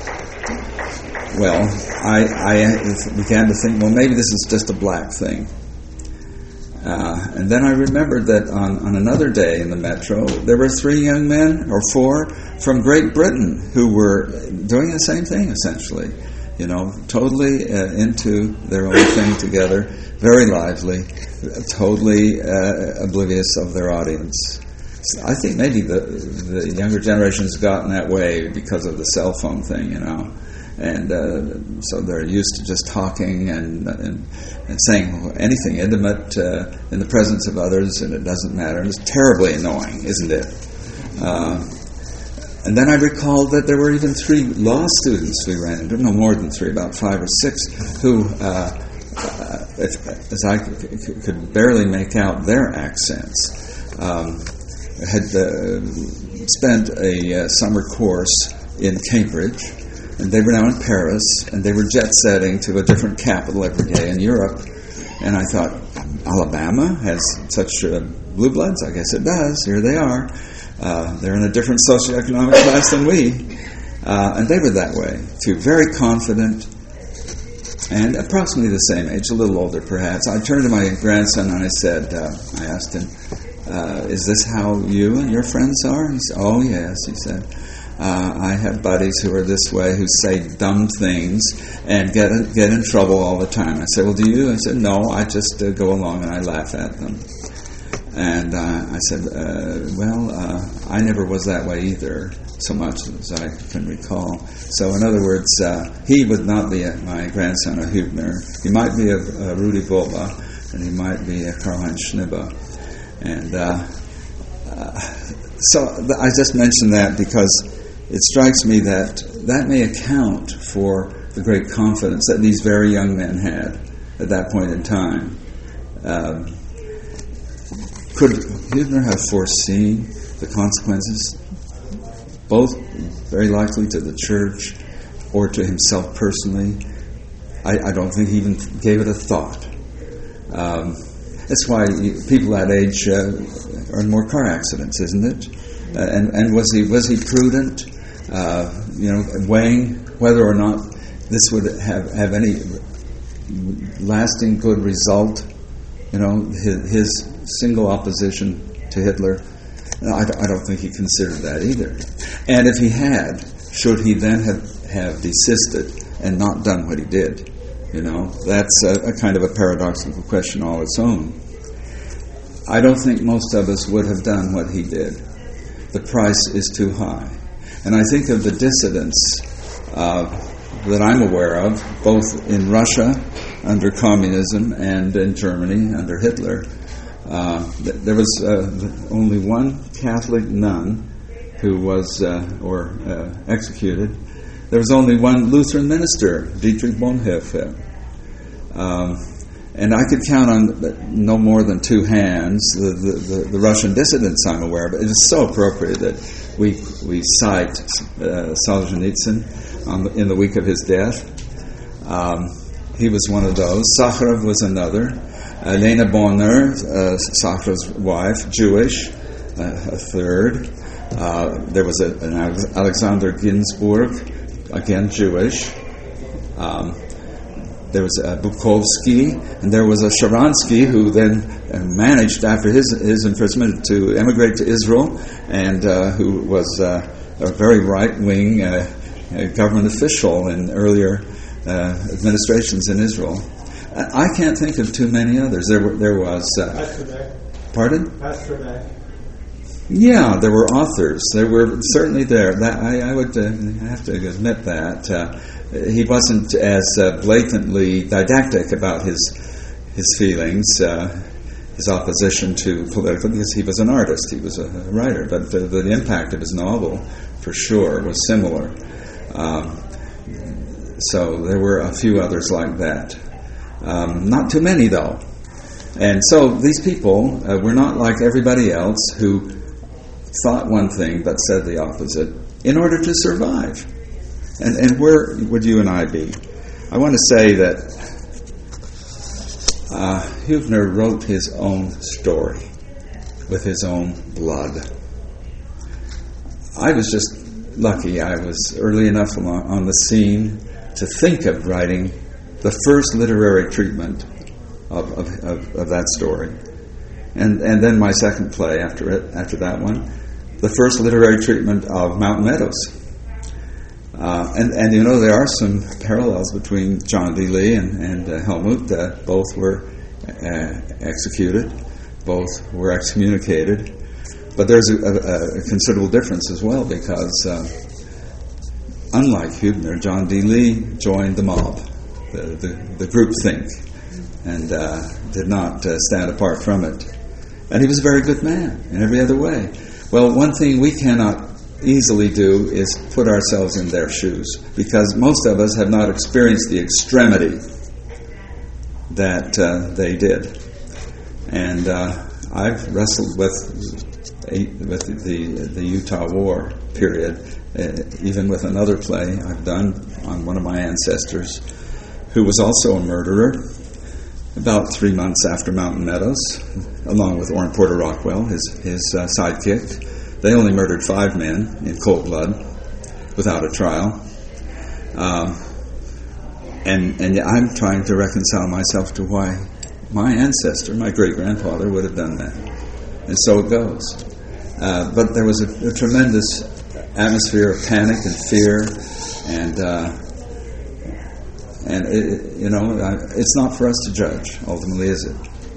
Well, I, I began to think, well, maybe this is just a black thing. Uh, and then I remembered that on, on another day in the metro, there were three young men, or four, from Great Britain who were doing the same thing, essentially. You know, totally uh, into their own thing together, very lively, totally uh, oblivious of their audience. So I think maybe the, the younger generation has gotten that way because of the cell phone thing, you know. And uh, so they're used to just talking and and, and saying anything intimate uh, in the presence of others, and it doesn't matter. And it's terribly annoying, isn't it? Uh, and then I recalled that there were even three law students we ran into, no more than three, about five or six, who uh, uh, if, as I c- c- could barely make out their accents. Um, had uh, spent a uh, summer course in Cambridge, and they were now in Paris, and they were jet-setting to a different capital every day in Europe. And I thought, Alabama has such uh, blue bloods? I guess it does. Here they are. Uh, they're in a different socioeconomic class than we. Uh, and they were that way, too. Very confident, and approximately the same age, a little older perhaps. I turned to my grandson and I said, uh, I asked him, uh, is this how you and your friends are? And he said, oh yes, he said. Uh, I have buddies who are this way, who say dumb things and get get in trouble all the time. I said, well, do you? I said, no, I just uh, go along and I laugh at them. And uh, I said, uh, well, uh, I never was that way either, so much as I can recall. So in other words, uh, he would not be a, my grandson, a Hübner. He might be a, a Rudi Völler, and he might be a Karl-Heinz Schniber. And uh, uh, so th- I just mentioned that because it strikes me that that may account for the great confidence that these very young men had at that point in time. Um, could Hübner have foreseen the consequences, both very likely to the church or to himself personally? I, I don't think he even gave it a thought. Um, that's why you, people that age uh, are in more car accidents, isn't it? Uh, and and was he was he prudent? Uh, you know, weighing whether or not this would have, have any lasting good result. You know, his, his single opposition to Hitler. No, I, I don't think he considered that either. And if he had, should he then have, have desisted and not done what he did? You know, that's a, a kind of a paradoxical question all its own. I don't think most of us would have done what he did. The price is too high. And I think of the dissidents uh, that I'm aware of, both in Russia under communism and in Germany under Hitler. Uh, th- there was uh, only one Catholic nun who was uh, or uh, executed. There was only one Lutheran minister, Dietrich Bonhoeffer. Um, and I could count on no more than two hands the, the, the, the Russian dissidents I'm aware of. It is so appropriate that we we cite uh, Solzhenitsyn on the, in the week of his death. Um, he was one of those. Sakharov was another. Uh, Lena Bonner, uh, Sakharov's wife, Jewish, uh, a third. Uh, there was a, an Alexander Ginsburg, again Jewish. Um, there was a Bukovsky, and there was a Sharansky, who then uh, managed, after his his imprisonment, to emigrate to Israel, and uh, who was uh, a very right-wing uh, uh, government official in earlier uh, administrations in Israel. I can't think of too many others. There were, there was. Uh, pardon? Pasternak. Yeah, there were authors. There were certainly there. That, I, I would uh, have to admit that uh, he wasn't as uh, blatantly didactic about his his feelings, uh, his opposition to political, because he was an artist. He was a writer, but the, the impact of his novel, for sure, was similar. Um, so there were a few others like that. Um, not too many, though. And so these people uh, were not like everybody else who thought one thing but said the opposite in order to survive. And, and where would you and I be? I want to say that uh, Hübner wrote his own story with his own blood. I was just lucky. I was early enough along, on the scene to think of writing the first literary treatment of, of, of, of that story. And and then my second play after it, after that one, the first literary treatment of Mountain Meadows. Uh, and, and you know, there are some parallels between John D. Lee and, and uh, Helmut. Uh, both were uh, executed, both were excommunicated. But there's a, a, a considerable difference as well, because uh, unlike Hübner, John D. Lee joined the mob, the, the, the groupthink, and uh, did not uh, stand apart from it. And he was a very good man in every other way. Well, one thing we cannot easily do is put ourselves in their shoes, because most of us have not experienced the extremity that uh, they did. And uh, I've wrestled with with the the Utah War period, uh, even with another play I've done on one of my ancestors, who was also a murderer, about three months after Mountain Meadows, along with Orrin Porter Rockwell, his his uh, sidekick. They only murdered five men in cold blood, without a trial. Um, and and I'm trying to reconcile myself to why my ancestor, my great-grandfather, would have done that. And so it goes. Uh, but there was a, a tremendous atmosphere of panic and fear, and uh, and it, you know, it's not for us to judge. Ultimately, is it?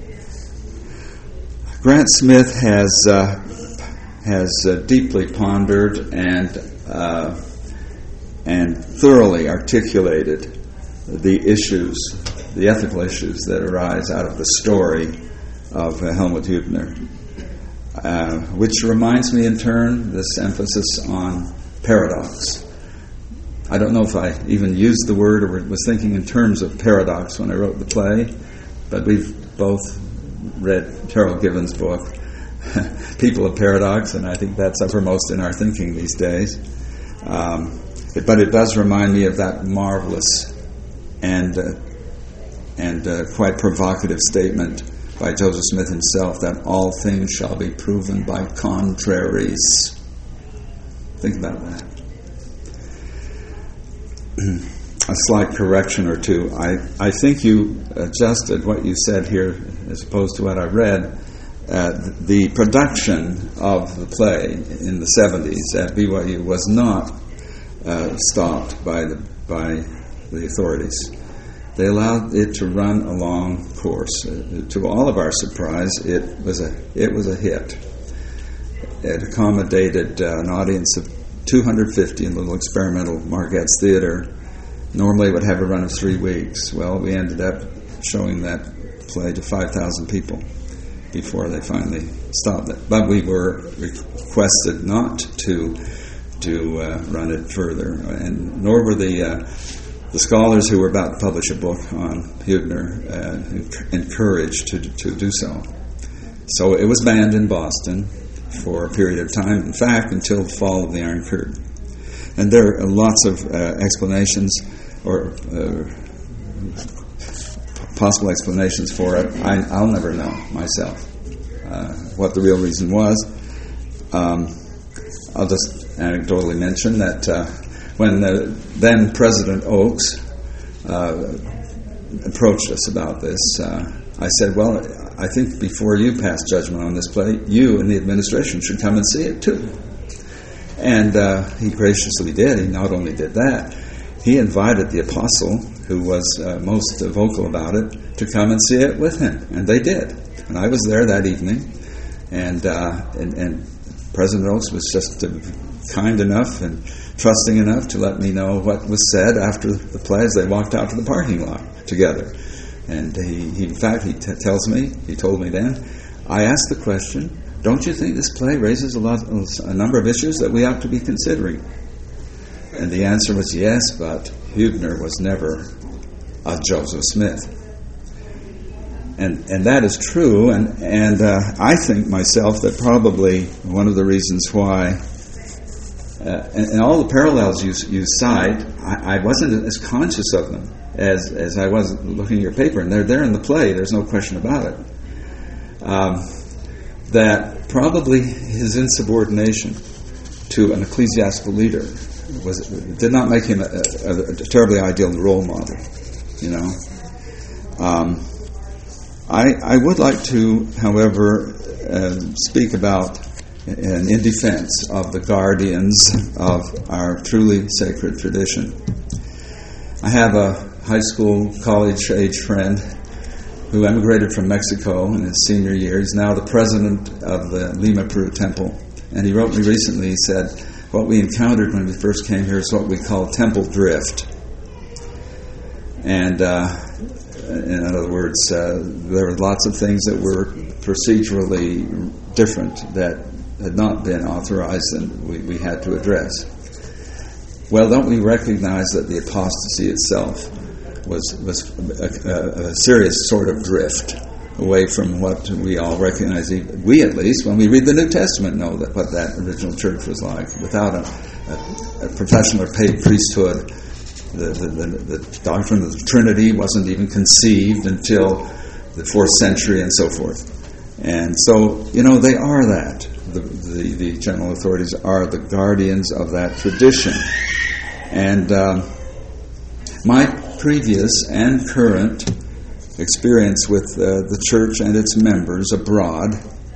Grant Smith has uh, has uh, deeply pondered and uh, and thoroughly articulated the issues, the ethical issues that arise out of the story of uh, Helmut Hübner. Uh, which reminds me in turn this emphasis on paradox. I don't know if I even used the word or was thinking in terms of paradox when I wrote the play, but we've both read Terrell Given's book, People of Paradox, and I think that's uppermost in our thinking these days. Um, it, but it does remind me of that marvelous and uh, and uh, quite provocative statement by Joseph Smith himself, that all things shall be proven by contraries. Think about that. A slight correction or two. I, I think you adjusted what you said here as opposed to what I read. Uh, the production of the play in the seventies at B Y U was not uh, stopped by the by the authorities. They allowed it to run along course. Uh, to all of our surprise, it was a it was a hit. It accommodated uh, an audience of two hundred fifty in the little experimental Margette's Theater. Normally it would have a run of three weeks. Well, we ended up showing that play to five thousand people before they finally stopped it. But we were requested not to to uh, run it further, and nor were the uh, the scholars who were about to publish a book on Hübner uh, encouraged to to do so. So it was banned in Boston for a period of time. In fact, until the fall of the Iron Curtain. And there are lots of uh, explanations or uh, possible explanations for it. I, I'll never know myself uh, what the real reason was. Um, I'll just anecdotally mention that uh, when uh, then President Oakes uh, approached us about this, uh, I said, well, I think before you pass judgment on this play, you and the administration should come and see it too. And uh, he graciously did. He not only did that, he invited the apostle, who was uh, most uh, vocal about it, to come and see it with him. And they did. And I was there that evening. And uh, and, and President Oakes was just uh, kind enough and trusting enough to let me know what was said after the play as they walked out to the parking lot together. And he, he in fact, he t- tells me, he told me then, I asked the question, don't you think this play raises a lot, a number of issues that we ought to be considering? And the answer was yes, but Hübner was never a Joseph Smith. And and that is true, and, and uh, I think myself that probably one of the reasons why, uh, and, and all the parallels you, you cite, I, I wasn't as conscious of them as, as I was looking at your paper, and they're there in the play, there's no question about it. Um, that probably his insubordination to an ecclesiastical leader was did not make him a, a, a terribly ideal role model, you know. Um, I I would like to, however, uh, speak about and in defense of the guardians of our truly sacred tradition. I have a high school, college-age friend who emigrated from Mexico in his senior year. He's now the president of the Lima Peru Temple. And he wrote me recently, he said, what we encountered when we first came here is what we call temple drift. And uh, in other words, uh, there were lots of things that were procedurally different that had not been authorized and we, we had to address. Well, don't we recognize that the apostasy itself was was a, a, a serious sort of drift away from what we all recognize. We, at least, when we read the New Testament, know that what that original church was like. Without a, a, a professional or paid priesthood, the, the, the, the doctrine of the Trinity wasn't even conceived until the fourth century and so forth. And so, you know, they are that. The, the, the general authorities are the guardians of that tradition. And um, my previous and current experience with uh, the church and its members abroad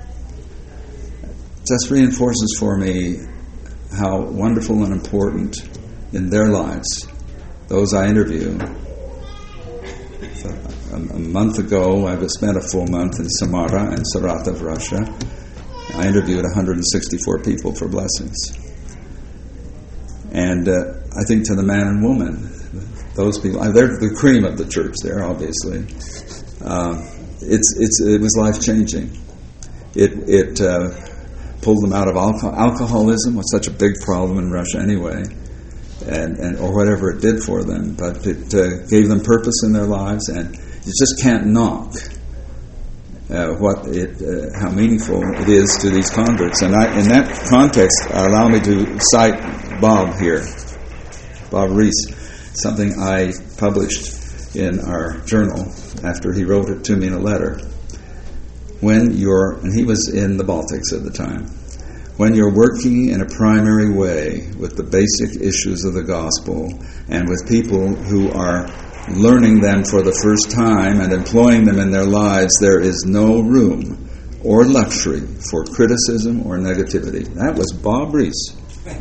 just reinforces for me how wonderful and important in their lives, those I interview. So, a, a month ago, I spent a full month in Samara and Saratov, Russia. I interviewed one hundred sixty-four people for blessings. And uh, I think to the man and woman, those people, they're the cream of the church there, obviously. Uh, it's it's it was life-changing. It it uh, pulled them out of alco- alcoholism, was such a big problem in Russia anyway, and, and or whatever it did for them. But it uh, gave them purpose in their lives, and you just can't knock uh, what it uh, how meaningful it is to these converts. And I, in that context, allow me to cite Bob here, Bob Reese. Something I published in our journal after he wrote it to me in a letter. When you're, and he was in the Baltics at the time, when you're working in a primary way with the basic issues of the gospel and with people who are learning them for the first time and employing them in their lives, there is no room or luxury for criticism or negativity. That was Bob Reese.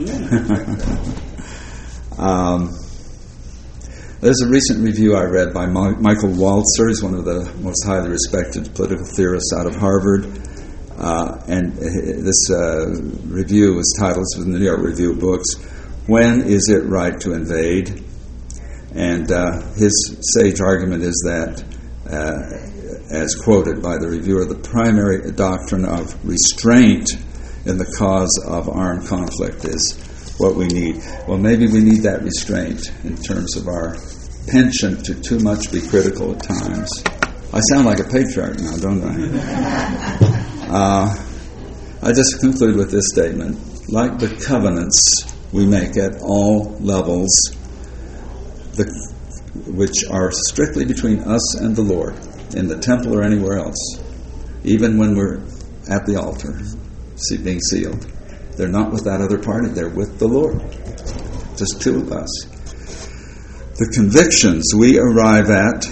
um, There's a recent review I read by Ma- Michael Walzer. He's one of the most highly respected political theorists out of Harvard. Uh, and this uh, review was titled, from the New York Review of Books, When Is It Right to Invade? And uh, his sage argument is that, uh, as quoted by the reviewer, the primary doctrine of restraint in the cause of armed conflict is what we need. Well, maybe we need that restraint in terms of our penchant to too much be critical at times. I sound like a patriarch now, don't I? uh, I just conclude with this statement. Like the covenants we make at all levels, the, which are strictly between us and the Lord, in the temple or anywhere else, even when we're at the altar, being sealed, they're not with that other party, they're with the Lord. Just two of us. The convictions we arrive at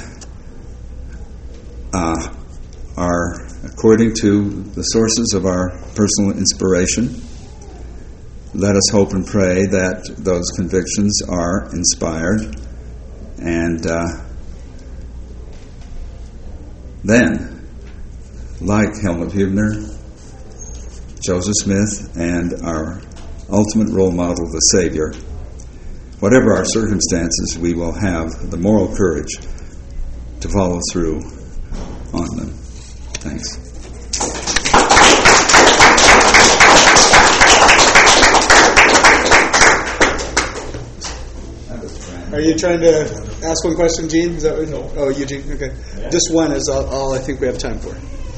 uh, are according to the sources of our personal inspiration. Let us hope and pray that those convictions are inspired, and uh, then, like Helmut Hübner, Joseph Smith, and our ultimate role model, the Savior, whatever our circumstances, we will have the moral courage to follow through on them. Thanks. Are you trying to ask one question, Gene? Is that what, no. Oh, Eugene. Okay. Yeah. Just one is all, all I think we have time for.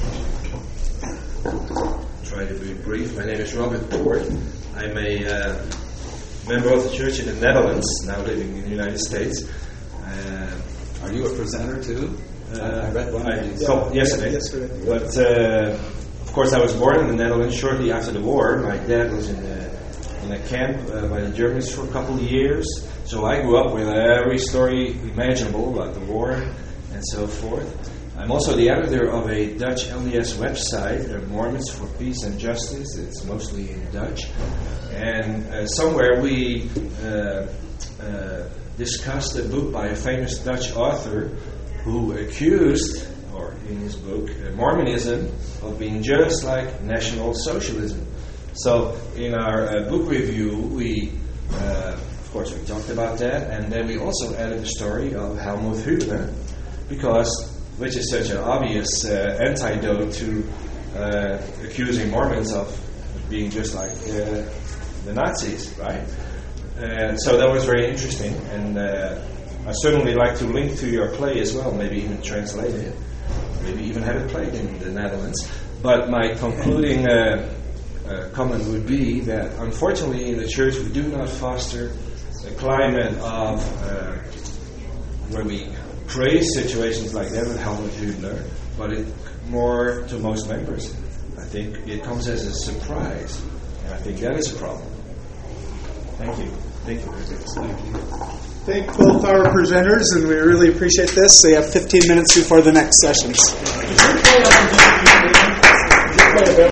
Try to be brief. My name is Robert Poort. I'm a uh, member of the church in the Netherlands, now living in the United States. Uh, Are you a presenter too? Uh, I read one I, of yeah, yesterday. yesterday. But uh, of course, I was born in the Netherlands shortly after the war. My dad was in a, in a camp uh, by the Germans for a couple of years. So I grew up with every story imaginable about the war and so forth. I'm also the editor of a Dutch L D S website, uh, Mormons for Peace and Justice. It's mostly in Dutch. And uh, somewhere we uh, uh, discussed a book by a famous Dutch author who accused, or in his book, uh, Mormonism of being just like National Socialism. So in our uh, book review, we, uh, of course, we talked about that, and then we also added the story of Helmut Hübner, because which is such an obvious uh, antidote to uh, accusing Mormons of being just like uh, the Nazis, right? Uh, so that was very interesting, and uh, I certainly like to link to your play as well, maybe even translate it, maybe even have it played in the Netherlands. But my concluding uh, uh, comment would be that unfortunately in the church we do not foster a climate of uh, where we praise situations like that with Helmut Hübner, but it more to most members. I think it comes as a surprise, and I think that is a problem. Thank you. Thank you. Thank you. Thank both our presenters, and we really appreciate this. They have fifteen minutes before the next sessions.